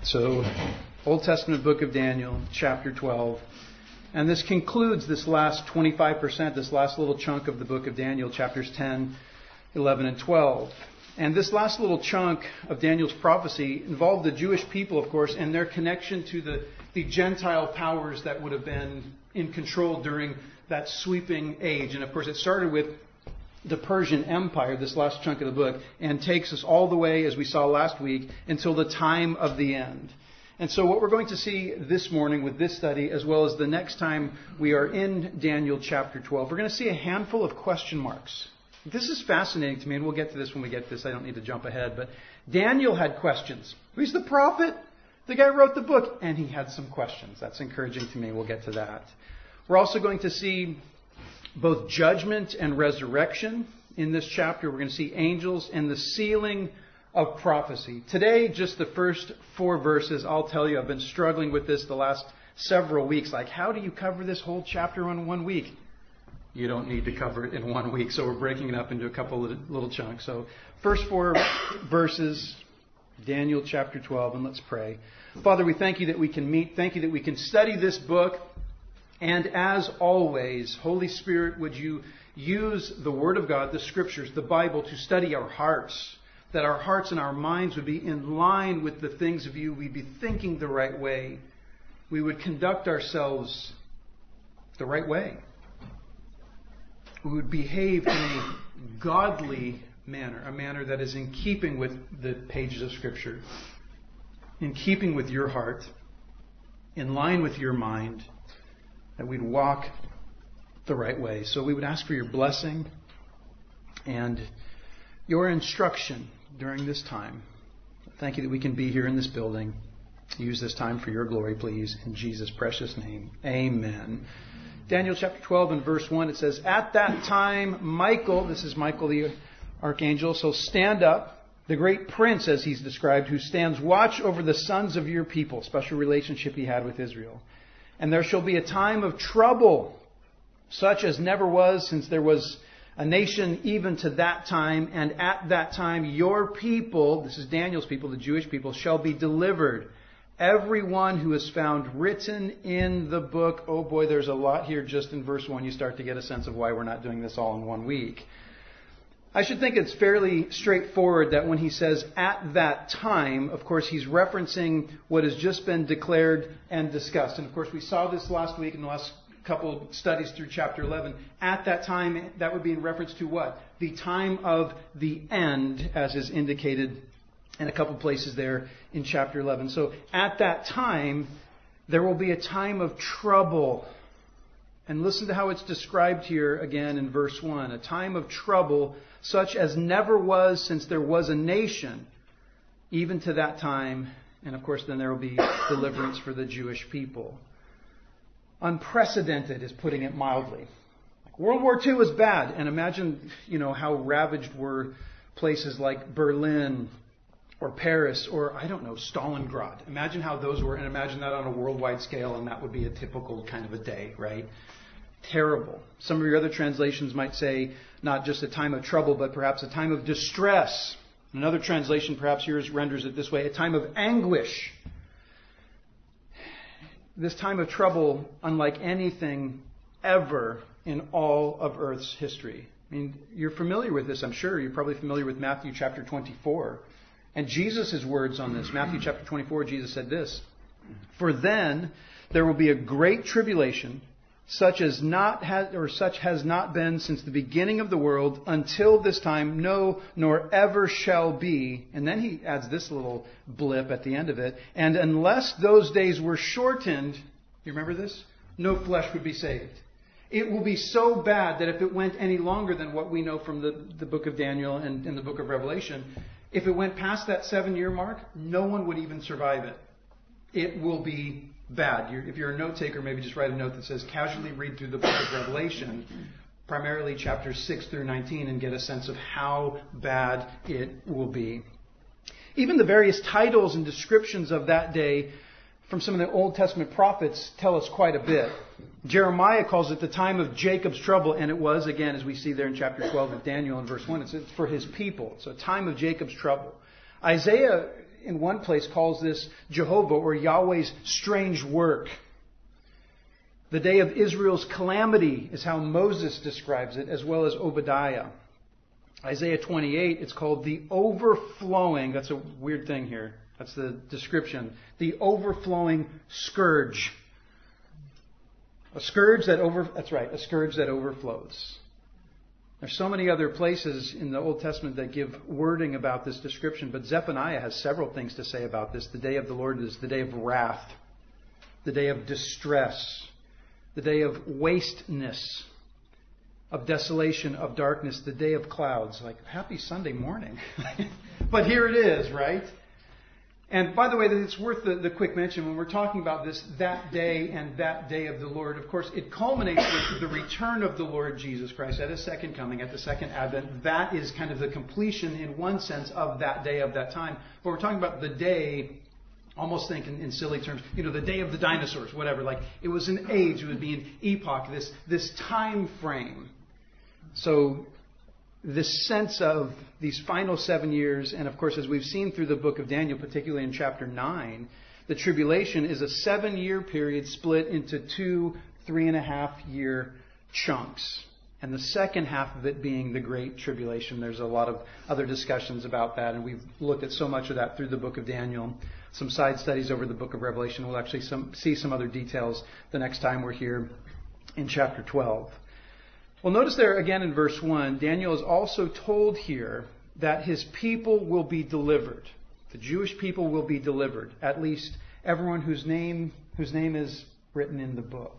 So, Old Testament book of Daniel, chapter 12. And this concludes this last 25%, this last little chunk of the book of Daniel, chapters 10, 11, and 12. And this last little chunk of Daniel's prophecy involved the Jewish people, of course, and their connection to the Gentile powers that would have been in control during that sweeping age. And of course, it started with the Persian Empire, this last chunk of the book, and takes us all the way, as we saw last week, until the time of the end. And so what we're going to see this morning with this study, as well as the next time we are in Daniel chapter 12, we're going to see a handful of question marks. This is fascinating to me, and we'll get to this when we get to this. I don't need to jump ahead. But Daniel had questions. He's the prophet. The guy wrote the book, and he had some questions. That's encouraging to me. We'll get to that. We're also going to see both judgment and resurrection in this chapter. We're going to see angels and the sealing of prophecy. Today, just the first 4 verses. I'll tell you, I've been struggling with this the last several weeks. Like, how do you cover this whole chapter in 1 week? You don't need to cover it in 1 week, so we're breaking it up into a couple of little chunks. So, first 4 verses, Daniel chapter 12, and let's pray. Father, we thank you that we can meet. Thank you that we can study this book. And as always, Holy Spirit, would you use the Word of God, the Scriptures, the Bible, to study our hearts, that our hearts and our minds would be in line with the things of you. We'd be thinking the right way. We would conduct ourselves the right way. We would behave in a godly manner, a manner that is in keeping with the pages of Scripture, in keeping with your heart, in line with your mind, that we'd walk the right way. So we would ask for your blessing and your instruction during this time. Thank you that we can be here in this building. Use this time for your glory, please. In Jesus' precious name, amen. Daniel chapter 12 and verse 1, it says, "At that time, Michael," this is Michael the archangel, "so stand up, the great prince, as he's described, who stands watch over the sons of your people," special relationship he had with Israel. "And there shall be a time of trouble, such as never was since there was a nation even to that time. And at that time your people," this is Daniel's people, the Jewish people, "shall be delivered. Everyone who is found written in the book." Oh boy, there's a lot here just in verse 1. You start to get a sense of why we're not doing this all in 1 week. I should think it's fairly straightforward that when he says "at that time," of course, he's referencing what has just been declared and discussed. And of course, we saw this last week in the last couple studies through chapter 11. At that time, that would be in reference to what? The time of the end, as is indicated in a couple places there in chapter 11. So at that time, there will be a time of trouble. And listen to how it's described here again in verse 1. A time of trouble such as never was since there was a nation, even to that time. And of course, then there will be deliverance for the Jewish people. Unprecedented is putting it mildly. World War II was bad. And imagine, how ravaged were places like Berlin or Paris or, Stalingrad. Imagine how those were, and imagine that on a worldwide scale, and that would be a typical kind of a day, right? Terrible. Some of your other translations might say not just a time of trouble, but perhaps a time of distress. Another translation, perhaps yours, renders it this way: a time of anguish. This time of trouble, unlike anything ever in all of Earth's history. I mean, you're familiar with this, I'm sure. You're probably familiar with Matthew chapter 24. And Jesus' words on this. Matthew chapter 24, Jesus said this: "For then there will be a great tribulation, such has not been since the beginning of the world until this time, no, nor ever shall be." And then he adds this little blip at the end of it: "And unless those days were shortened," you remember this? "No flesh would be saved." It will be so bad that if it went any longer than what we know from the book of Daniel and in the book of Revelation, if it went past that 7-year mark, no one would even survive it. It will be bad. If you're a note taker, maybe just write a note that says casually read through the book of Revelation, primarily chapters 6 through 19, and get a sense of how bad it will be. Even the various titles and descriptions of that day from some of the Old Testament prophets tell us quite a bit. Jeremiah calls it the time of Jacob's trouble, and it was, again, as we see there in chapter 12 of Daniel in verse 1, it's for his people. It's a time of Jacob's trouble. Isaiah in one place calls this Jehovah or Yahweh's strange work. The day of Israel's calamity is how Moses describes it, as well as Obadiah. Isaiah 28, it's called the overflowing, that's a weird thing here, that's the description, the overflowing scourge. A scourge that overflows. There's so many other places in the Old Testament that give wording about this description, but Zephaniah has several things to say about this. The day of the Lord is the day of wrath, the day of distress, the day of wasteness, of desolation, of darkness, the day of clouds. Like, happy Sunday morning. But here it is, right? And by the way, it's worth the quick mention when we're talking about this, that day and that day of the Lord. Of course, it culminates with the return of the Lord Jesus Christ at His second coming, at the second advent. That is kind of the completion in one sense of that day, of that time. But we're talking about the day, almost think in silly terms, the day of the dinosaurs, whatever. Like, it was an age, it would be an epoch, this time frame. So this sense of these final 7 years, and of course, as we've seen through the book of Daniel, particularly in chapter 9, the tribulation is a 7-year period split into 2 3.5-year chunks. And the second half of it being the Great Tribulation. There's a lot of other discussions about that, and we've looked at so much of that through the book of Daniel. Some side studies over the book of Revelation. We'll actually see some other details the next time we're here in chapter 12. Well, notice there again in verse 1, Daniel is also told here that his people will be delivered. The Jewish people will be delivered. At least everyone whose name is written in the book.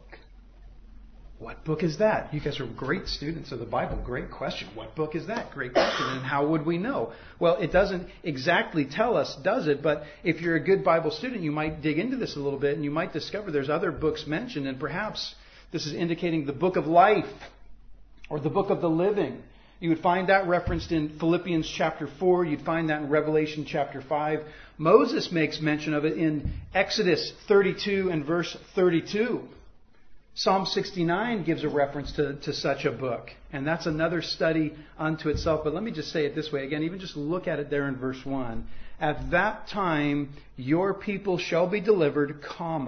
What book is that? You guys are great students of the Bible. Great question. What book is that? Great question. And how would we know? Well, it doesn't exactly tell us, does it? But if you're a good Bible student, you might dig into this a little bit and you might discover there's other books mentioned. And perhaps this is indicating the book of life, or the book of the living. You would find that referenced in Philippians chapter 4. You'd find that in Revelation chapter 5. Moses makes mention of it in Exodus 32 and verse 32. Psalm 69 gives a reference to such a book. And that's another study unto itself. But let me just say it this way. Again, even just look at it there in verse 1. At that time, your people shall be delivered,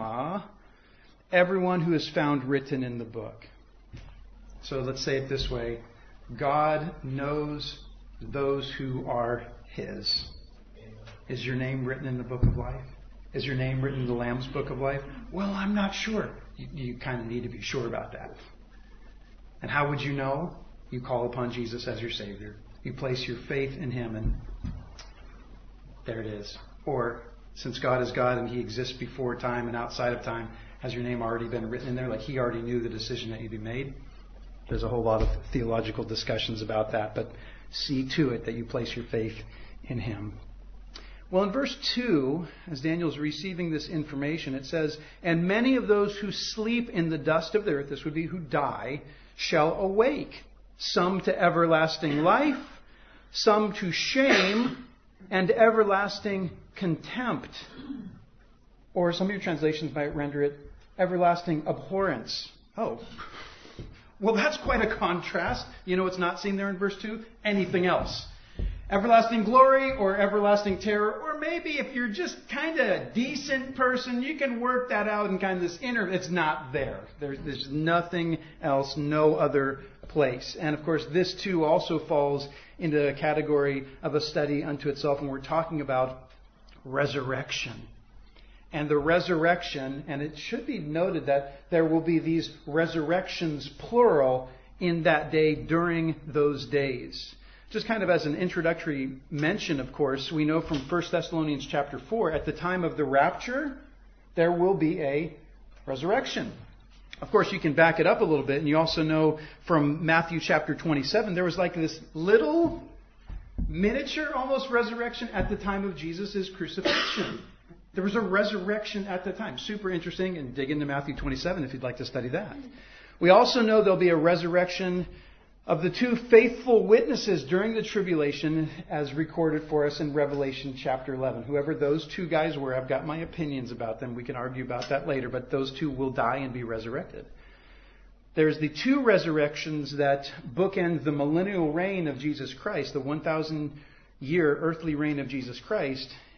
everyone who is found written in the book. So let's say it this way. God knows those who are His. Is your name written in the book of life? Is your name written in the Lamb's book of life? Well, I'm not sure. You kind of need to be sure about that. And how would you know? You call upon Jesus as your Savior. You place your faith in Him, and there it is. Or, since God is God and He exists before time and outside of time, has your name already been written in there? Like He already knew the decision that you'd be made? There's a whole lot of theological discussions about that, but see to it that you place your faith in Him. Well, in verse 2, as Daniel's receiving this information, it says, and many of those who sleep in the dust of the earth, this would be who die, shall awake. Some to everlasting life, some to shame and everlasting contempt. Or some of your translations might render it everlasting abhorrence. Oh, well, that's quite a contrast. You know what's not seen there in verse 2? Anything else. Everlasting glory or everlasting terror. Or maybe if you're just kind of a decent person, you can work that out in kind of this inner. It's not there. There's nothing else, no other place. And of course, this too also falls into a category of a study unto itself when we're talking about resurrection. And the resurrection, and it should be noted that there will be these resurrections, plural, in that day during those days. Just kind of as an introductory mention, of course, we know from 1 Thessalonians chapter 4, at the time of the rapture, there will be a resurrection. Of course, you can back it up a little bit, and you also know from Matthew chapter 27, there was like this little miniature almost resurrection at the time of Jesus' crucifixion. There was a resurrection at the time. Super interesting, and dig into Matthew 27 if you'd like to study that. We also know there'll be a resurrection of the two faithful witnesses during the tribulation as recorded for us in Revelation chapter 11. Whoever those two guys were, I've got my opinions about them. We can argue about that later, but those two will die and be resurrected. There's the two resurrections that bookend the millennial reign of Jesus Christ, the 1,000-year earthly reign of Jesus Christ.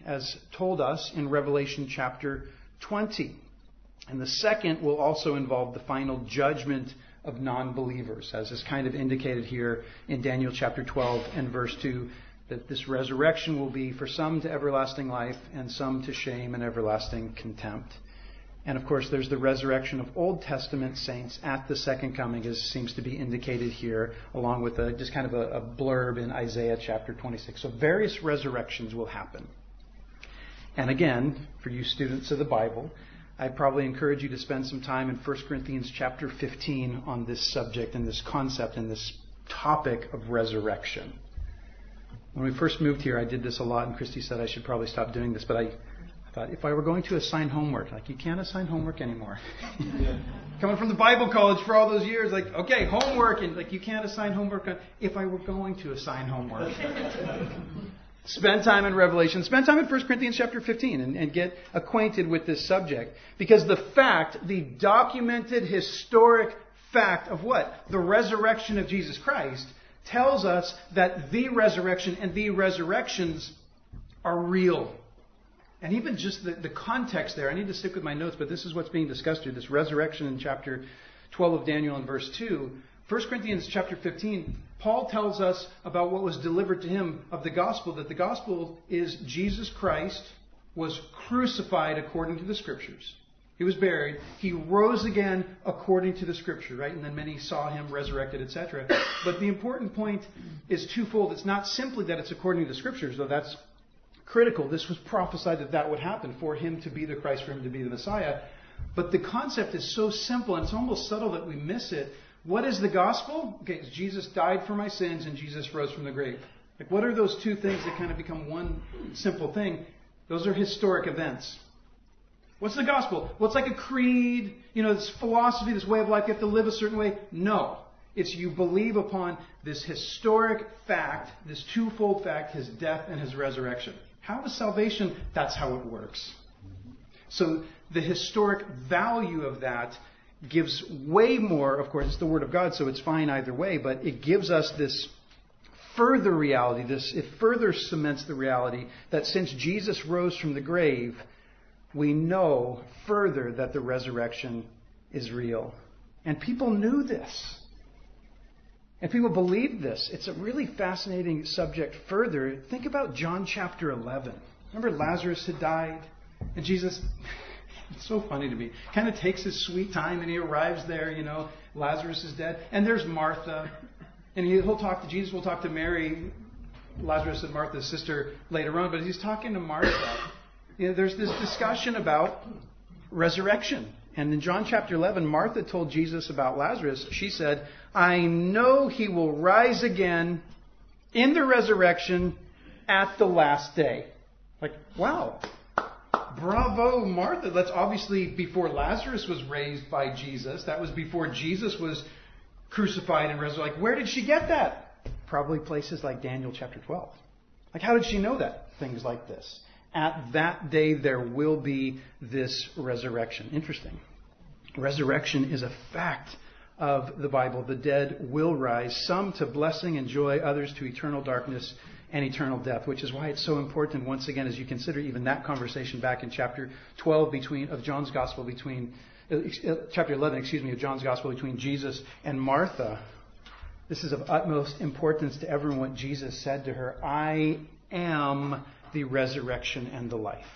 as told us in Revelation chapter 20. And the second will also involve the final judgment of non-believers, as is kind of indicated here in Daniel chapter 12 and verse 2, that this resurrection will be for some to everlasting life and some to shame and everlasting contempt. And of course, there's the resurrection of Old Testament saints at the second coming, as seems to be indicated here, along with just kind of a blurb in Isaiah chapter 26. So various resurrections will happen. And again, for you students of the Bible, I'd probably encourage you to spend some time in 1 Corinthians chapter 15 on this subject and this concept and this topic of resurrection. When we first moved here, I did this a lot, and Christy said I should probably stop doing this, but I thought if I were going to assign homework, you can't assign homework anymore. Yeah. Coming from the Bible college for all those years, okay, homework, and you can't assign homework. If I were going to assign homework, spend time in Revelation, spend time in 1 Corinthians chapter 15 and get acquainted with this subject. Because the documented historic fact of what? The resurrection of Jesus Christ tells us that the resurrection and the resurrections are real. And even just the context there, I need to stick with my notes, but this is what's being discussed here, this resurrection in chapter 12 of Daniel and verse 2. 1 Corinthians chapter 15, Paul tells us about what was delivered to him of the gospel, that the gospel is Jesus Christ was crucified according to the Scriptures. He was buried. He rose again according to the Scripture, right? And then many saw him resurrected, etc. But the important point is twofold. It's not simply that it's according to the Scriptures, though that's critical. This was prophesied that would happen, for him to be the Christ, for him to be the Messiah. But the concept is so simple, and it's almost subtle that we miss it. What is the gospel? Okay, Jesus died for my sins and Jesus rose from the grave. What are those two things that kind of become one simple thing? Those are historic events. What's the gospel? Well, it's like a creed, this philosophy, this way of life. You have to live a certain way. No. It's you believe upon this historic fact, this twofold fact, his death and his resurrection. How is salvation? That's how it works. So the historic value of that gives way more, of course, it's the Word of God, so it's fine either way, but it gives us this further reality, it further cements the reality that since Jesus rose from the grave, we know further that the resurrection is real. And people knew this. And people believed this. It's a really fascinating subject further. Think about John chapter 11. Remember Lazarus had died? And Jesus, it's so funny to me, kind of takes his sweet time and he arrives there, Lazarus is dead. And there's Martha. And Jesus will talk to Mary, Lazarus and Martha's sister, later on. But he's talking to Martha. There's this discussion about resurrection. And in John chapter 11, Martha told Jesus about Lazarus. She said, I know he will rise again in the resurrection at the last day. Wow. Bravo, Martha. That's obviously before Lazarus was raised by Jesus. That was before Jesus was crucified and resurrected. Where did she get that? Probably places like Daniel chapter 12. How did she know that? Things like this. At that day there will be this resurrection. Interesting. Resurrection is a fact of the Bible. The dead will rise, some to blessing and joy, others to eternal darkness and eternal death, which is why it's so important, once again, as you consider even that conversation back in chapter 12 of John's Gospel chapter 11, of John's Gospel between Jesus and Martha. This is of utmost importance to everyone what Jesus said to her. I am the resurrection and the life.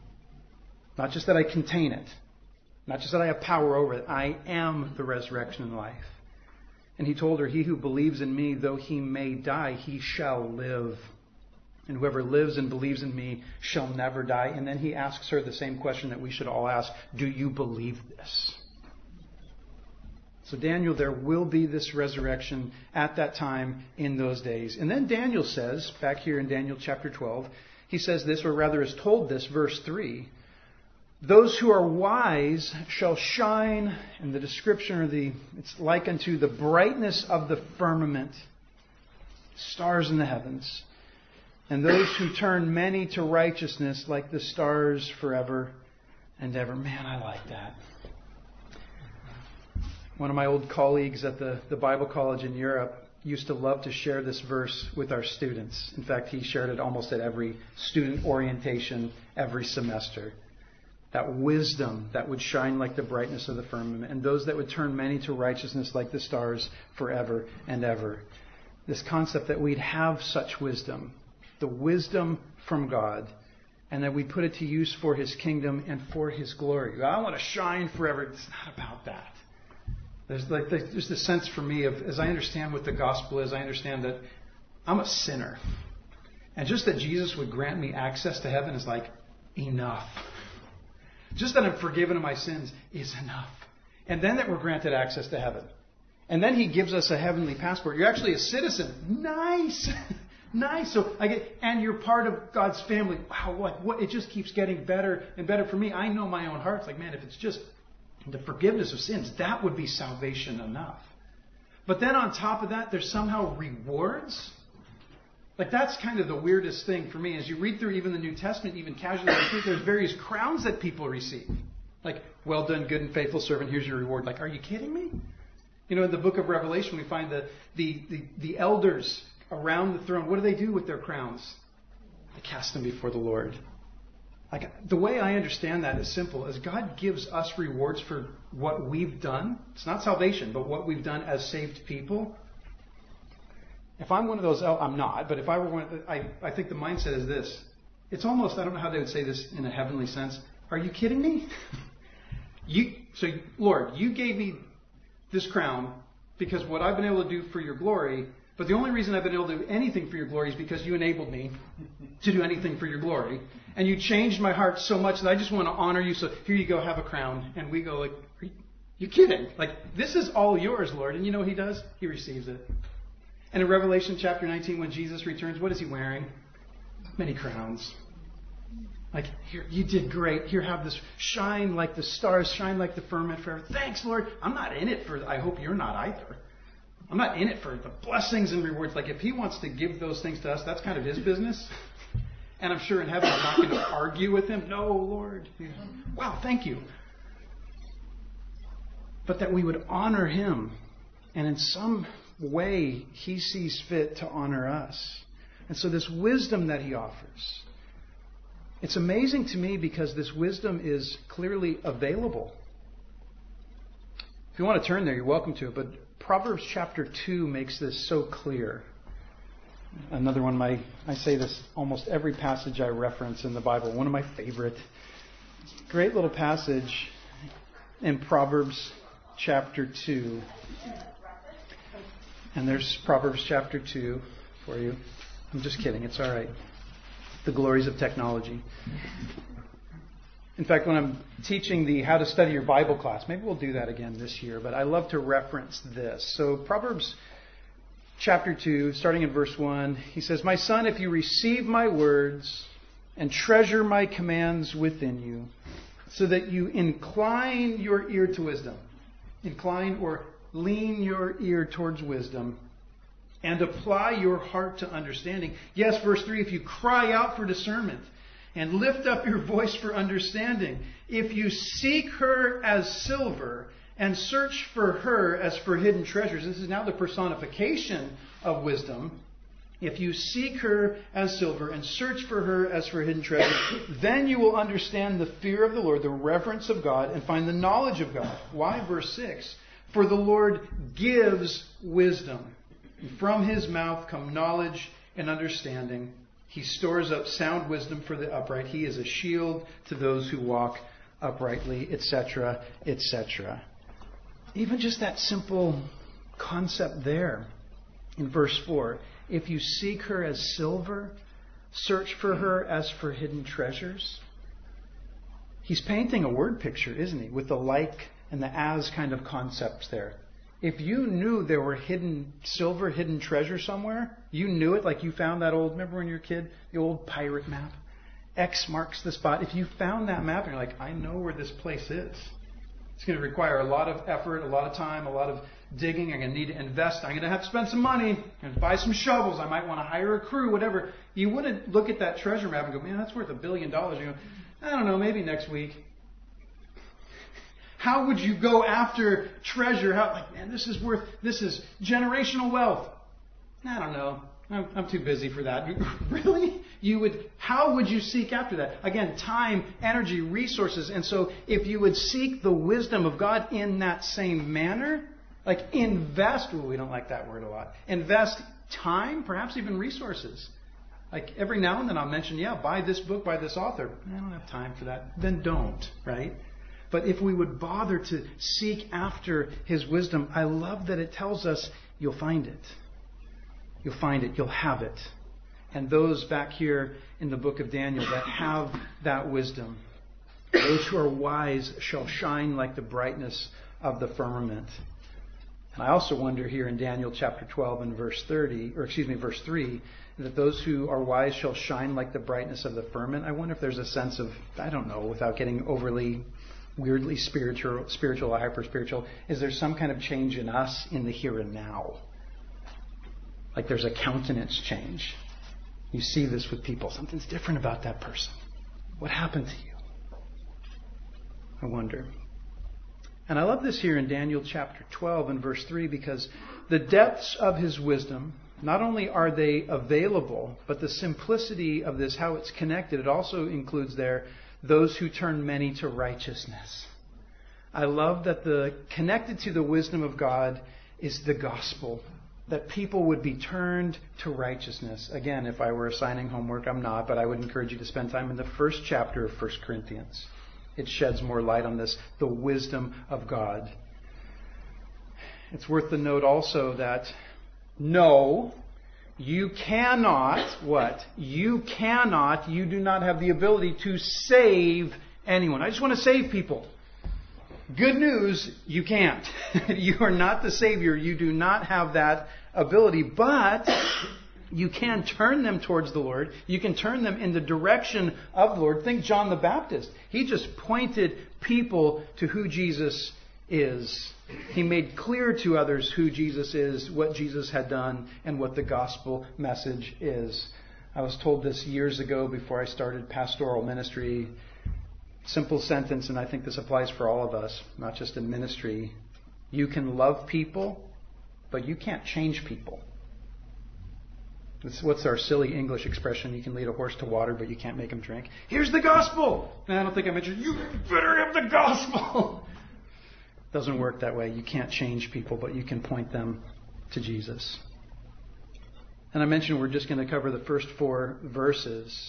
Not just that I contain it. Not just that I have power over it. I am the resurrection and life. And he told her, he who believes in me, though he may die, he shall live. And whoever lives and believes in me shall never die. And then he asks her the same question that we should all ask. Do you believe this? So Daniel, there will be this resurrection at that time in those days. And then Daniel says, back here in Daniel chapter 12, he says this, or rather is told this, verse 3, those who are wise shall shine, and the description, it's like unto the brightness of the firmament, stars in the heavens. And those who turn many to righteousness like the stars forever and ever. Man, I like that. One of my old colleagues at the Bible college in Europe used to love to share this verse with our students. In fact, he shared it almost at every student orientation every semester. That wisdom that would shine like the brightness of the firmament, and those that would turn many to righteousness like the stars forever and ever. This concept that we'd have such wisdom, the wisdom from God, and that we put it to use for His kingdom and for His glory. I want to shine forever. It's not about that. There's this sense for me of, as I understand what the gospel is, I understand that I'm a sinner. And just that Jesus would grant me access to heaven is like enough. Just that I'm forgiven of my sins is enough. And then that we're granted access to heaven. And then He gives us a heavenly passport. You're actually a citizen. Nice. Nice. So and you're part of God's family. Wow, what it just keeps getting better and better for me. I know my own heart. It's like, man, if it's just the forgiveness of sins, that would be salvation enough. But then on top of that, there's somehow rewards. Like, that's kind of the weirdest thing for me. As you read through even the New Testament, even casually, there's various crowns that people receive. Like, well done, good and faithful servant, here's your reward. Like, are you kidding me? You know, in the book of Revelation, we find the elders around the throne. What do with their crowns? They cast them before the Lord. Like, the way I understand that is simple. As God gives us rewards for what we've done, it's not salvation, but what we've done as saved people. If I'm one of those, I'm not, but if I were one, I think the mindset is this. It's almost, I don't know how they would say this in a heavenly sense. Are you kidding me? So, Lord, you gave me this crown because what I've been able to do for your glory, but the only reason I've been able to do anything for your glory is because you enabled me to do anything for your glory. And you changed my heart so much that I just want to honor you. So here you go, have a crown. And we go like, are you kidding? Like, this is all yours, Lord. And you know what He does? He receives it. And in Revelation chapter 19, when Jesus returns, what is He wearing? Many crowns. Like, here, you did great. Here, have this. Shine like the stars, shine like the firmament forever. Thanks, Lord. I'm not in it for, I hope you're not either. I'm not in it for the blessings and rewards. Like, if He wants to give those things to us, that's kind of His business. And I'm sure in heaven I'm not going to argue with Him. No, Lord. Wow, thank you. But that we would honor Him. And in some way, He sees fit to honor us. And so this wisdom that He offers, it's amazing to me because this wisdom is clearly available. If you want to turn there, you're welcome to it. But Proverbs chapter 2 makes this so clear. Another one, I say this almost every passage I reference in the Bible. One of my favorite. Great little passage in Proverbs chapter 2. And there's Proverbs chapter 2 for you. I'm just kidding. It's all right. The glories of technology. In fact, when I'm teaching the How to Study Your Bible class, maybe we'll do that again this year, but I love to reference this. So Proverbs chapter 2, starting in verse 1, he says, "My son, if you receive my words and treasure my commands within you, so that you incline your ear to wisdom." Incline or lean your ear towards wisdom and apply your heart to understanding. Yes, verse 3, if you cry out for discernment and lift up your voice for understanding, if you seek her as silver and search for her as for hidden treasures. This is now the personification of wisdom. If you seek her as silver and search for her as for hidden treasures, then you will understand the fear of the Lord, the reverence of God, and find the knowledge of God. Why? Verse 6, for the Lord gives wisdom. And from His mouth come knowledge and understanding. He stores up sound wisdom for the upright. He is a shield to those who walk uprightly, etc., etc. Even just that simple concept there in verse 4. If you seek her as silver, search for her as for hidden treasures. He's painting a word picture, isn't he? With the like and the as kind of concepts there. If you knew there were hidden silver, hidden treasure somewhere, you knew it, like you found that old, remember when you were a kid, the old pirate map? X marks the spot. If you found that map and you're like, I know where this place is. It's going to require a lot of effort, a lot of time, a lot of digging. I'm going to need to invest. I'm going to have to spend some money and buy some shovels. I might want to hire a crew, whatever. You wouldn't look at that treasure map and go, man, that's worth $1 billion. You go, I don't know, maybe next week. How would you go after treasure? Like, man, this is generational wealth. I don't know. I'm too busy for that. Really? How would you seek after that? Again, time, energy, resources. And so if you would seek the wisdom of God in that same manner, like invest, we don't like that word a lot. Invest time, perhaps even resources. Like every now and then I'll mention, buy this book by this author. I don't have time for that. Then don't, right? But if we would bother to seek after His wisdom, I love that it tells us you'll find it. You'll find it. You'll have it. And those back here in the book of Daniel that have that wisdom, those who are wise shall shine like the brightness of the firmament. And I also wonder here in Daniel chapter 12 and verse 3, that those who are wise shall shine like the brightness of the firmament. I wonder if there's a sense of, I don't know, without getting overly weirdly spiritual or hyper-spiritual, is there some kind of change in us in the here and now? Like there's a countenance change. You see this with people. Something's different about that person. What happened to you? I wonder. And I love this here in Daniel chapter 12 and verse 3 because the depths of His wisdom, not only are they available, but the simplicity of this, how it's connected, it also includes there those who turn many to righteousness. I love that connected to the wisdom of God is the gospel. That people would be turned to righteousness. Again, if I were assigning homework, I'm not, but I would encourage you to spend time in the first chapter of 1 Corinthians. It sheds more light on this, the wisdom of God. It's worth the note also that no, you cannot, you do not have the ability to save anyone. I just want to save people. Good news, you can't. You are not the Savior. You do not have that ability. But you can turn them towards the Lord. You can turn them in the direction of the Lord. Think John the Baptist. He just pointed people to who Jesus is. He made clear to others who Jesus is, what Jesus had done, and what the gospel message is. I was told this years ago before I started pastoral ministry. Simple sentence, and I think this applies for all of us, not just in ministry. You can love people, but you can't change people. What's our silly English expression? You can lead a horse to water, but you can't make him drink. Here's the gospel! And I don't think I mentioned, you better have the gospel! It doesn't work that way. You can't change people, but you can point them to Jesus. And I mentioned we're just going to cover the first 4 verses.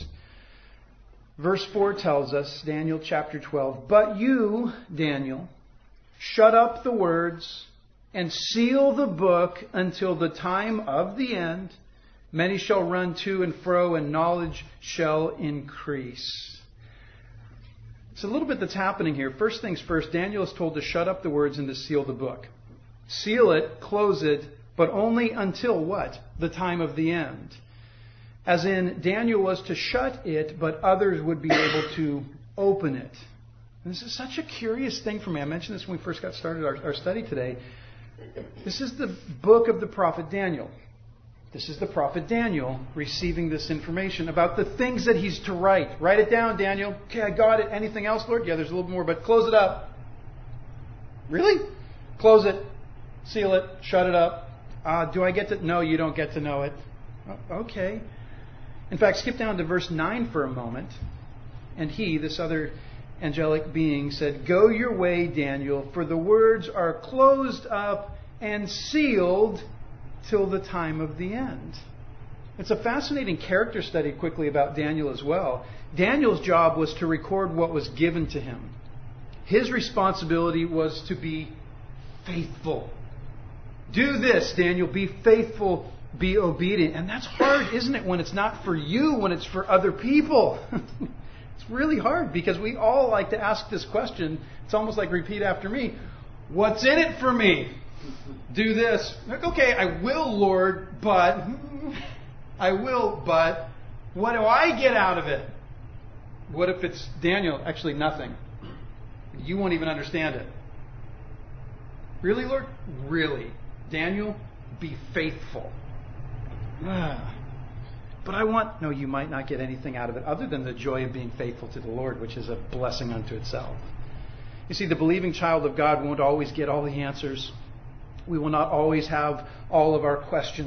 Verse 4 tells us, Daniel chapter 12, but you, Daniel, shut up the words and seal the book until the time of the end. Many shall run to and fro, and knowledge shall increase. It's a little bit that's happening here. First things first, Daniel is told to shut up the words and to seal the book. Seal it, close it, but only until what? The time of the end. As in, Daniel was to shut it, but others would be able to open it. And this is such a curious thing for me. I mentioned this when we first got started our study today. This is the book of the prophet Daniel. This is the prophet Daniel receiving this information about the things that he's to write. Write it down, Daniel. Okay, I got it. Anything else, Lord? Yeah, there's a little more, but close it up. Really? Close it. Seal it. Shut it up. Do I get to? No, you don't get to know it. Okay. In fact, skip down to verse 9 for a moment. And he, this other angelic being, said, go your way, Daniel, for the words are closed up and sealed till the time of the end. It's a fascinating character study quickly about Daniel as well. Daniel's job was to record what was given to him. His responsibility was to be faithful. Do this, Daniel. Be faithful. Be obedient. And that's hard, isn't it, when it's not for you, when it's for other people. It's really hard because we all like to ask this question. It's almost like repeat after me. What's in it for me? Do this. Okay, I will, Lord, but what do I get out of it? What if it's Daniel? Actually, nothing. You won't even understand it. Really, Lord? Really? Daniel, be faithful. But no, you might not get anything out of it other than the joy of being faithful to the Lord, which is a blessing unto itself. You see, the believing child of God won't always get all the answers. We will not always have all of our questions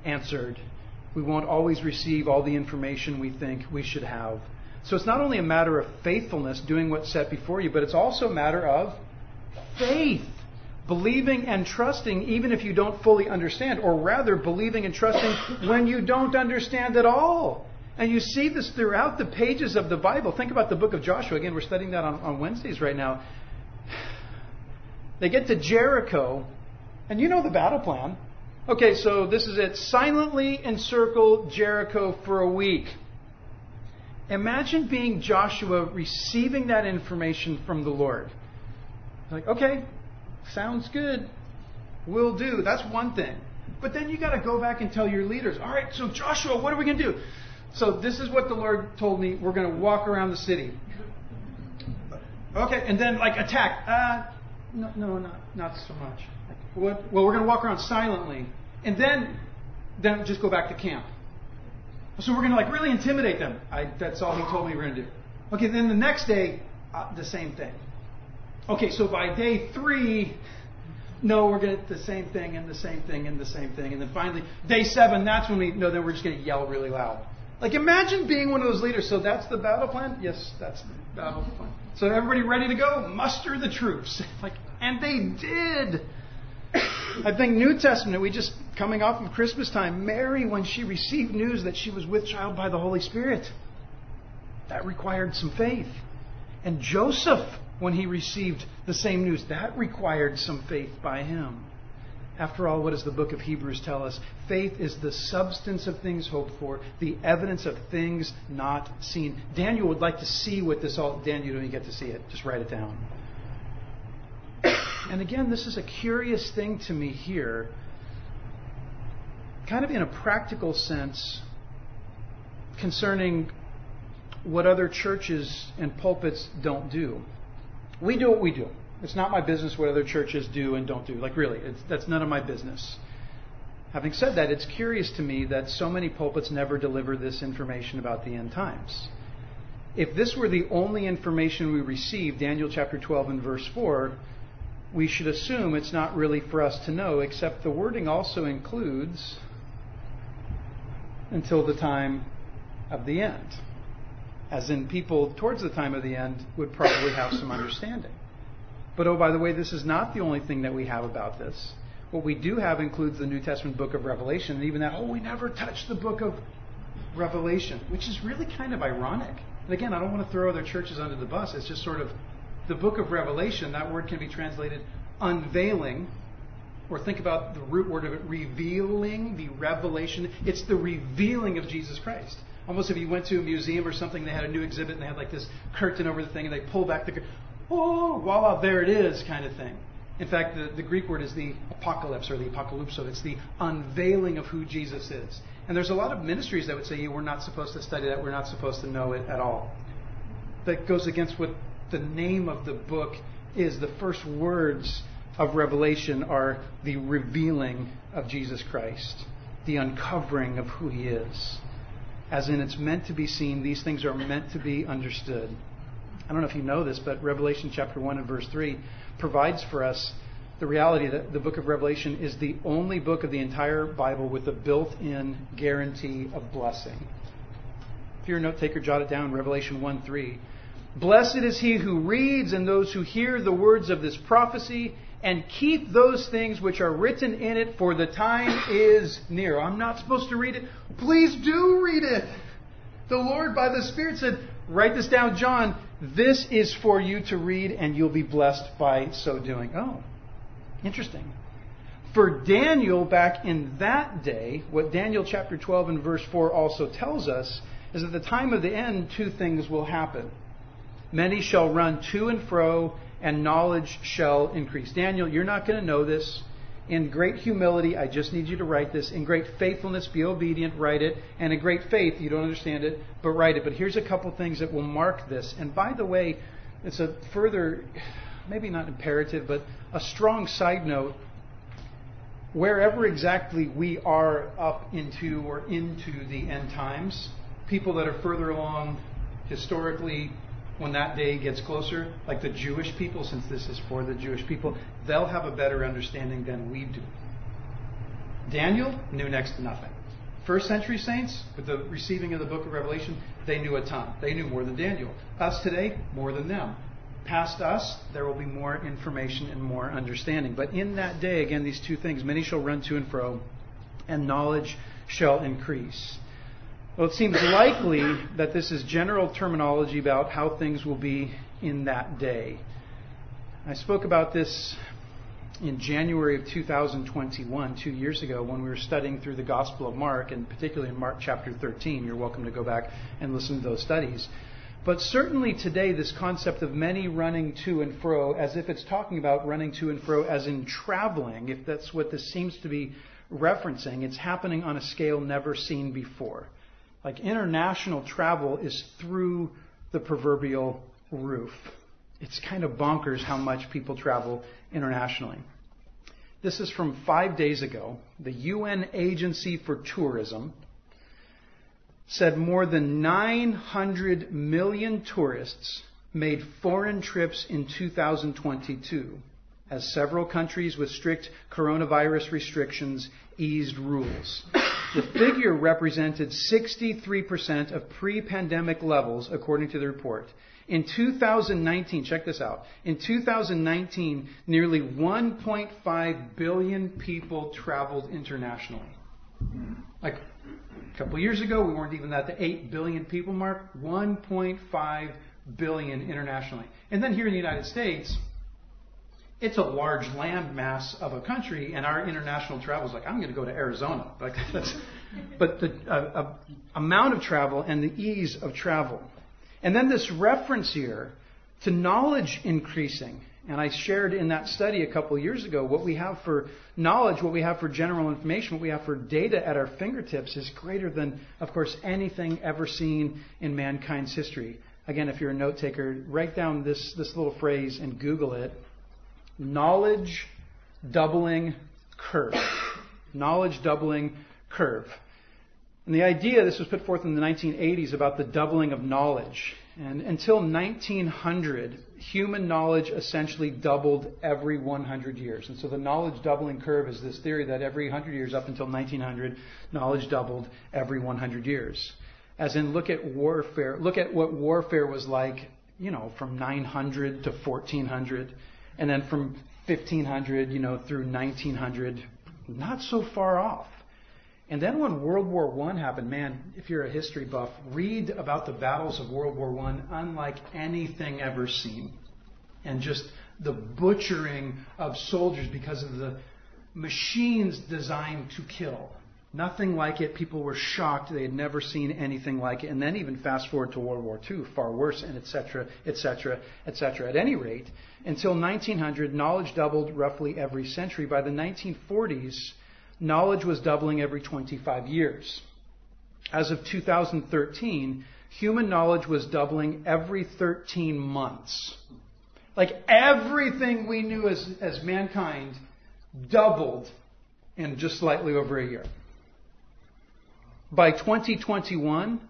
answered. We won't always receive all the information we think we should have. So it's not only a matter of faithfulness, doing what's set before you, but it's also a matter of faith. Believing and trusting even if you don't fully understand, or rather believing and trusting when you don't understand at all. And you see this throughout the pages of the Bible. Think about the book of Joshua. Again, we're studying that on Wednesdays right now. They get to Jericho, and you know the battle plan. Okay, so this is it. Silently encircle Jericho for a week. Imagine being Joshua receiving that information from the Lord. Like, okay, sounds good. Will do. That's one thing. But then you got to go back and tell your leaders, all right, so Joshua, what are we going to do? So this is what the Lord told me. We're going to walk around the city. Okay, and then attack. No, not so much. What? Well, we're going to walk around silently. And then just go back to camp. So we're going to really intimidate them. That's all he told me we're going to do. Okay, then the next day, the same thing. Okay, so by day 3, no, we're going to the same thing and the same thing and the same thing. And then finally, day 7, that's when then we're just going to yell really loud. Imagine being one of those leaders. So that's the battle plan? Yes, that's the battle plan. So everybody ready to go? Muster the troops. And they did. I think New Testament, we just coming off of Christmas time, Mary, when she received news that she was with child by the Holy Spirit, that required some faith. And Joseph, when he received the same news, that required some faith by him. After all, what does the book of Hebrews tell us? Faith is the substance of things hoped for, the evidence of things not seen. Daniel would like to see what this all... Daniel, you don't even get to see it. Just write it down. And again, this is a curious thing to me here. Kind of in a practical sense, concerning what other churches and pulpits don't do. We do what we do. It's not my business what other churches do and don't do. Really, that's none of my business. Having said that, it's curious to me that so many pulpits never deliver this information about the end times. If this were the only information we receive, Daniel chapter 12 and verse 4, we should assume it's not really for us to know, except the wording also includes until the time of the end. As in, people towards the time of the end would probably have some understanding. But oh, by the way, this is not the only thing that we have about this. What we do have includes the New Testament book of Revelation, and even that, we never touched the book of Revelation, which is really kind of ironic. And again, I don't want to throw other churches under the bus. It's just sort of the book of Revelation. That word can be translated unveiling, or think about the root word of it, revealing, the revelation. It's the revealing of Jesus Christ. Almost if you went to a museum or something, they had a new exhibit and they had this curtain over the thing, and they pull back the curtain. Oh, voila, there it is, kind of thing. In fact, the Greek word is the apocalypse or the apocalypso. It's the unveiling of who Jesus is. And there's a lot of ministries that would say, we're not supposed to study that, we're not supposed to know it at all. That goes against what the name of the book is. The first words of Revelation are the revealing of Jesus Christ, the uncovering of who He is. As in, it's meant to be seen. These things are meant to be understood. I don't know if you know this, but Revelation chapter 1 and verse 3 provides for us the reality that the book of Revelation is the only book of the entire Bible with a built-in guarantee of blessing. If you're a note taker, jot it down. Revelation 1:3. Blessed is he who reads and those who hear the words of this prophecy and keep those things which are written in it, for the time is near. I'm not supposed to read it. Please do read it. The Lord by the Spirit said, write this down, John. This is for you to read and you'll be blessed by so doing. Oh, interesting. For Daniel back in that day, what Daniel chapter 12 and verse 4 also tells us is at the time of the end, two things will happen. Many shall run to and fro, and knowledge shall increase. Daniel, you're not going to know this. In great humility, I just need you to write this. In great faithfulness, be obedient, write it. And in great faith, you don't understand it, but write it. But here's a couple things that will mark this. And by the way, it's a further, maybe not imperative, but a strong side note. Wherever exactly we are up into or into the end times, people that are further along historically, when that day gets closer, like the Jewish people, since this is for the Jewish people, they'll have a better understanding than we do. Daniel knew next to nothing. First century saints, with the receiving of the book of Revelation, they knew a ton. They knew more than Daniel. Us today, more than them. Past us, there will be more information and more understanding. But in that day, again, these two things, many shall run to and fro, and knowledge shall increase. Well, it seems likely that this is general terminology about how things will be in that day. I spoke about this in January of 2021, 2 years ago, when we were studying through the Gospel of Mark, and particularly in Mark chapter 13. You're welcome to go back and listen to those studies. But certainly today, this concept of many running to and fro, as if it's talking about running to and fro as in traveling, if that's what this seems to be referencing, it's happening on a scale never seen before. Like international travel is through the proverbial roof. It's kind of bonkers how much people travel internationally. This is from 5 days ago. The UN Agency for Tourism said more than 900 million tourists made foreign trips in 2022, as several countries with strict coronavirus restrictions eased rules. The figure represented 63% of pre-pandemic levels, according to the report. In 2019, check this out. In 2019, nearly 1.5 billion people traveled internationally. Like a couple of years ago, we weren't even at the 8 billion people mark. 1.5 billion internationally. And then here in the United States, it's a large land mass of a country, and our international travel is like, I'm going to go to Arizona. Like but the amount of travel and the ease of travel. And then this reference here to knowledge increasing. And I shared in that study a couple of years ago, what we have for knowledge, what we have for general information, what we have for data at our fingertips is greater than, of course, anything ever seen in mankind's history. Again, if you're a note taker, write down this little phrase and Google it. Knowledge doubling curve. Knowledge doubling curve. And the idea, this was put forth in the 1980s about the doubling of knowledge. And until 1900, human knowledge essentially doubled every 100 years. And so the knowledge doubling curve is this theory that every 100 years up until 1900, knowledge doubled every 100 years. As in, look at warfare. Look at what warfare was like, from 900 to 1400. And then from 1500, through 1900. Not so far off. And then when World War I happened, man, if you're a history buff, read about the battles of World War I unlike anything ever seen. And just the butchering of soldiers because of the machines designed to kill. Nothing like it. People were shocked. They had never seen anything like it. And then even fast forward to World War II, far worse, and et cetera, et cetera, et cetera. At any rate, until 1900, knowledge doubled roughly every century. By the 1940s, knowledge was doubling every 25 years. As of 2013, human knowledge was doubling every 13 months. Like everything we knew as mankind doubled in just slightly over a year. By 2021,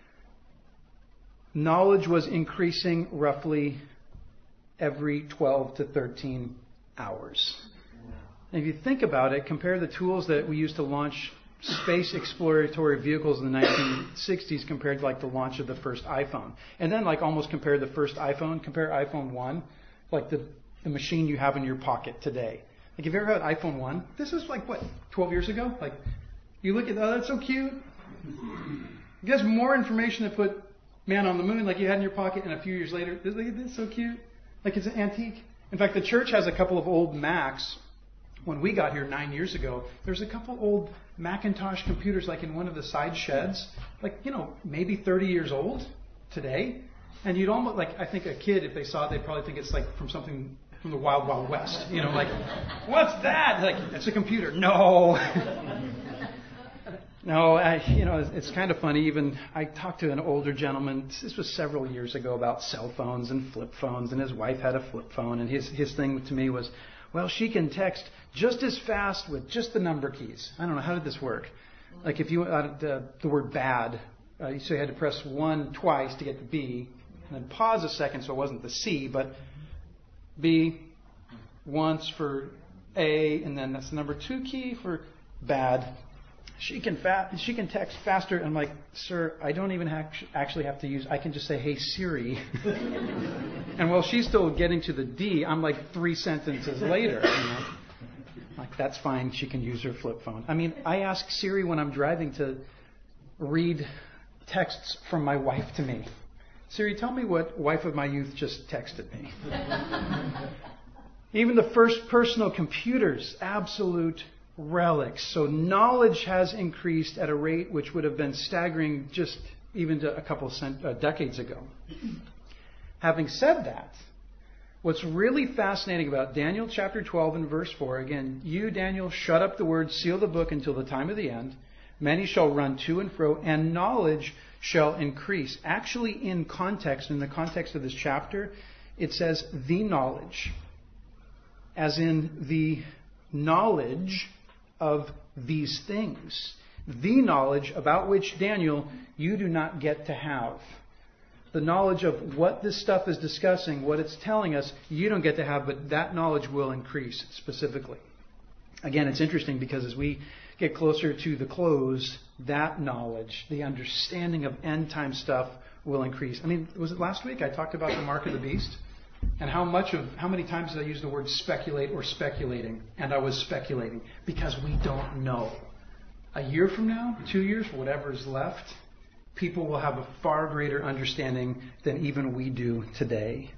knowledge was increasing roughly every 12 to 13 hours. And if you think about it, compare the tools that we used to launch space exploratory vehicles in the 1960s compared to like the launch of the first iPhone. And then like almost compare the first iPhone, compare iPhone 1, like the machine you have in your pocket today. Like, have you ever had iPhone 1? This is like, 12 years ago? Like, you look at, oh, that's so cute. It has more information to put man on the moon like you had in your pocket, and a few years later, look at this, so cute. Like it's an antique. In fact, the church has a couple of old Macs. When we got here 9 years ago, there's a couple old Macintosh computers like in one of the side sheds, like, maybe 30 years old today. And you'd almost, like, I think a kid, if they saw it, they'd probably think it's like from something from the Wild Wild West. Like, what's that? Like, it's a computer. No. No, it's kind of funny. Even I talked to an older gentleman. This was several years ago about cell phones and flip phones, and his wife had a flip phone, and his thing to me was, well, she can text just as fast with just the number keys. I don't know, how did this work? Like if you the word bad, so you had to press 1 twice to get the B, and then pause a second so it wasn't the C, but B once for A, and then that's the number 2 key for bad. She can text faster. I'm like, sir, I don't even actually have to use, I can just say, hey, Siri. And while she's still getting to the D, I'm like 3 sentences later. Like, that's fine. She can use her flip phone. I mean, I ask Siri when I'm driving to read texts from my wife to me. Siri, tell me what wife of my youth just texted me. Even the first personal computers, absolute relics. So knowledge has increased at a rate which would have been staggering just even to a couple decades ago. Having said that, what's really fascinating about Daniel chapter 12 and verse 4, again, you, Daniel, shut up the word, seal the book until the time of the end. Many shall run to and fro, and knowledge shall increase. Actually, in the context of this chapter, it says the knowledge, as in the knowledge of these things. The knowledge about which, Daniel, you do not get to have. The knowledge of what this stuff is discussing, what it's telling us, you don't get to have, but that knowledge will increase specifically. Again, it's interesting because as we get closer to the close, that knowledge, the understanding of end time stuff will increase. I mean, was it last week I talked about the mark of the beast? And how many times did I use the word speculate or speculating? And I was speculating because we don't know. A year from now, 2 years, whatever is left, people will have a far greater understanding than even we do today.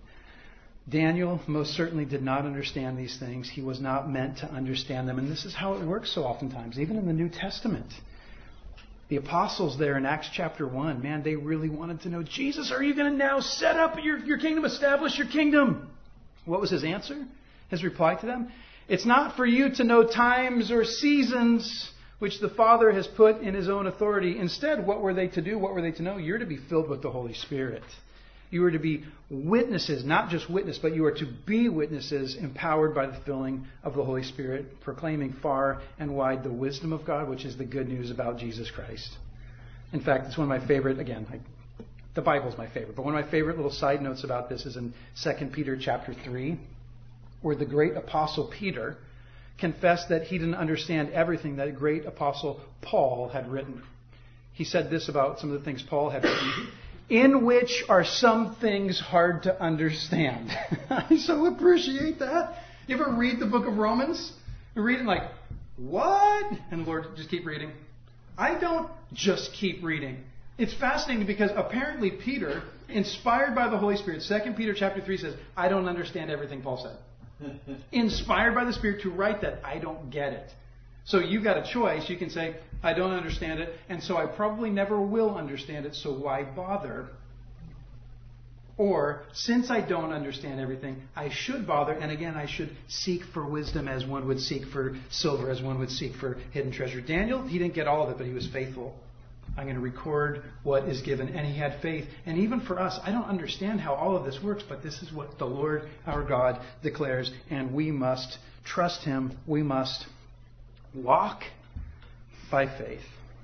Daniel most certainly did not understand these things. He was not meant to understand them. And this is how it works so oftentimes, even in the New Testament. The apostles there in Acts chapter 1, man, they really wanted to know, Jesus, are you going to now set up your kingdom, establish your kingdom? What was his answer? His reply to them? It's not for you to know times or seasons which the Father has put in his own authority. Instead, what were they to do? What were they to know? You're to be filled with the Holy Spirit. You are to be witnesses, not just witness, but you are to be witnesses empowered by the filling of the Holy Spirit, proclaiming far and wide the wisdom of God, which is the good news about Jesus Christ. In fact, it's one of my favorite, the Bible's my favorite, but one of my favorite little side notes about this is in 2 Peter chapter 3, where the great apostle Peter confessed that he didn't understand everything that great apostle Paul had written. He said this about some of the things Paul had written. In which are some things hard to understand. I so appreciate that. You ever read the book of Romans? You read it like, what? And the Lord, just keep reading. I don't just keep reading. It's fascinating because apparently Peter, inspired by the Holy Spirit, 2 Peter chapter 3 says, I don't understand everything Paul said. Inspired by the Spirit to write that, I don't get it. So you've got a choice. You can say, I don't understand it, and so I probably never will understand it, so why bother? Or, since I don't understand everything, I should bother, and again, I should seek for wisdom as one would seek for silver, as one would seek for hidden treasure. Daniel, he didn't get all of it, but he was faithful. I'm going to record what is given, and he had faith. And even for us, I don't understand how all of this works, but this is what the Lord our God declares, and we must trust him. We must walk by faith.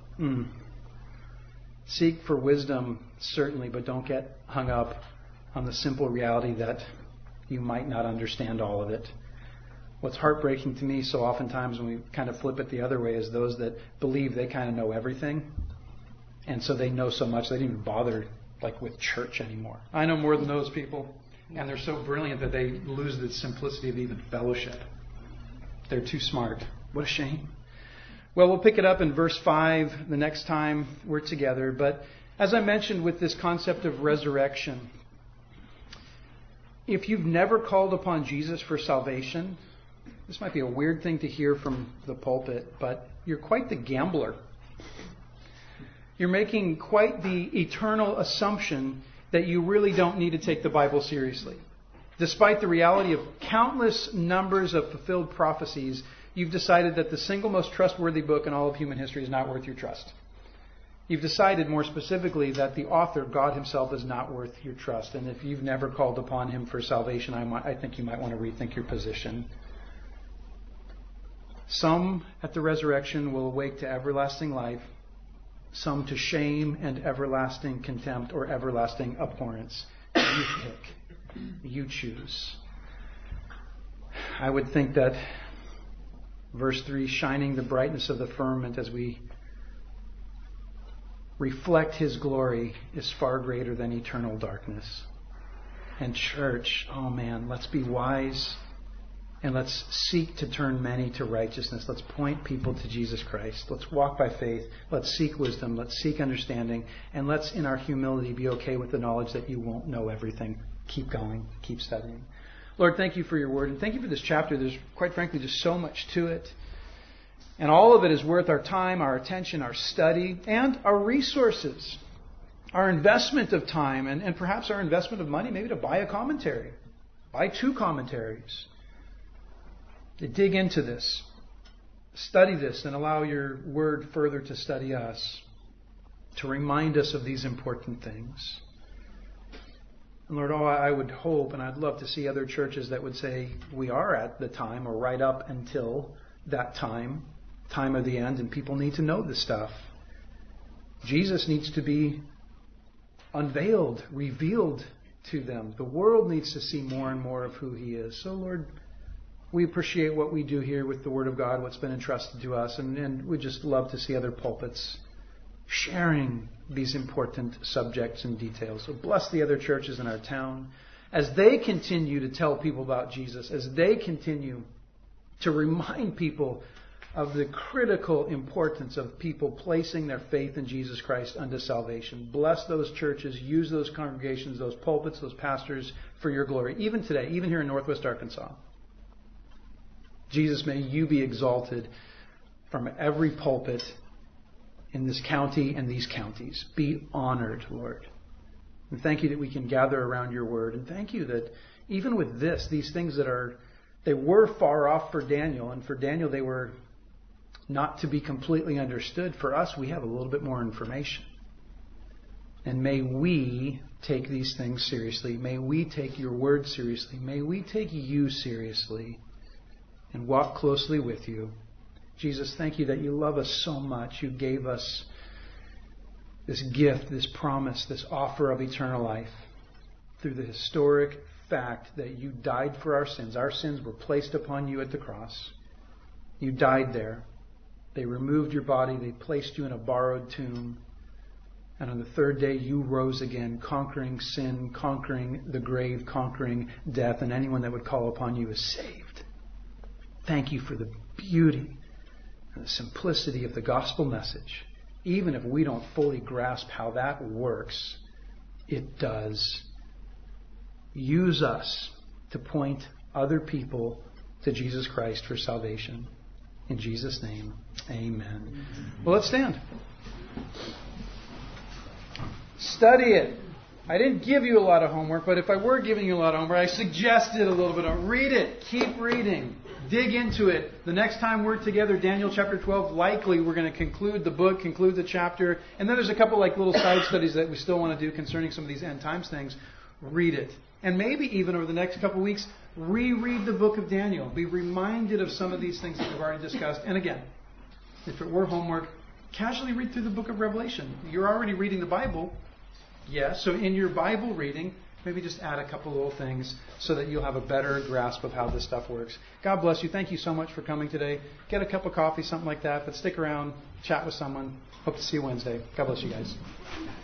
Seek for wisdom, certainly, but don't get hung up on the simple reality that you might not understand all of it. What's heartbreaking to me so oftentimes when we kind of flip it the other way is those that believe they kind of know everything. And so they know so much they don't even bother with church anymore. I know more than those people. And they're so brilliant that they lose the simplicity of even fellowship. They're too smart. What a shame. Well, we'll pick it up in verse 5 the next time we're together. But as I mentioned with this concept of resurrection, if you've never called upon Jesus for salvation, this might be a weird thing to hear from the pulpit, but you're quite the gambler. You're making quite the eternal assumption that you really don't need to take the Bible seriously. Despite the reality of countless numbers of fulfilled prophecies, you've decided that the single most trustworthy book in all of human history is not worth your trust. You've decided more specifically that the author, God himself, is not worth your trust. And if you've never called upon him for salvation, I think you might want to rethink your position. Some at the resurrection will awake to everlasting life. Some to shame and everlasting contempt or everlasting abhorrence. You pick. You choose. I would think that Verse 3, shining the brightness of the firmament as we reflect His glory is far greater than eternal darkness. And church, oh man, let's be wise and let's seek to turn many to righteousness. Let's point people to Jesus Christ. Let's walk by faith. Let's seek wisdom. Let's seek understanding. And let's, in our humility, be okay with the knowledge that you won't know everything. Keep going. Keep studying. Lord, thank you for your word. And thank you for this chapter. There's, quite frankly, just so much to it. And all of it is worth our time, our attention, our study, and our resources. Our investment of time and perhaps our investment of money, maybe to buy a commentary. Buy 2 commentaries. To dig into this. Study this and allow your word further to study us. To remind us of these important things. And Lord, I would hope and I'd love to see other churches that would say we are at the time or right up until that time of the end, and people need to know this stuff. Jesus needs to be unveiled, revealed to them. The world needs to see more and more of who He is. So Lord, we appreciate what we do here with the Word of God, what's been entrusted to us, and we'd just love to see other pulpits sharing these important subjects and details. So bless the other churches in our town as they continue to tell people about Jesus, as they continue to remind people of the critical importance of people placing their faith in Jesus Christ unto salvation. Bless those churches, use those congregations, those pulpits, those pastors for your glory. Even today, even here in Northwest Arkansas. Jesus, may you be exalted from every pulpit in this county and these counties. Be honored, Lord. And thank you that we can gather around your word. And thank you that even with this, these things they were far off for Daniel. And for Daniel, they were not to be completely understood. For us, we have a little bit more information. And may we take these things seriously. May we take your word seriously. May we take you seriously and walk closely with you. Jesus, thank you that you love us so much. You gave us this gift, this promise, this offer of eternal life through the historic fact that you died for our sins. Our sins were placed upon you at the cross. You died there. They removed your body. They placed you in a borrowed tomb. And on the third day, you rose again, conquering sin, conquering the grave, conquering death. And anyone that would call upon you is saved. Thank you for the beauty and the simplicity of the gospel message. Even if we don't fully grasp how that works, it does. Use us to point other people to Jesus Christ for salvation. In Jesus' name, amen. Well, let's stand. Study it. I didn't give you a lot of homework, but if I were giving you a lot of homework, I suggested a little bit of read it. Keep reading. Dig into it. The next time we're together, Daniel chapter 12, likely we're going to conclude the book, conclude the chapter. And then there's a couple like little side studies that we still want to do concerning some of these end times things. Read it. And maybe even over the next couple of weeks, reread the book of Daniel. Be reminded of some of these things that we've already discussed. And again, if it were homework, casually read through the book of Revelation. You're already reading the Bible. Yes, so in your Bible reading, maybe just add a couple little things so that you'll have a better grasp of how this stuff works. God bless you. Thank you so much for coming today. Get a cup of coffee, something like that, but stick around, chat with someone. Hope to see you Wednesday. God bless you guys.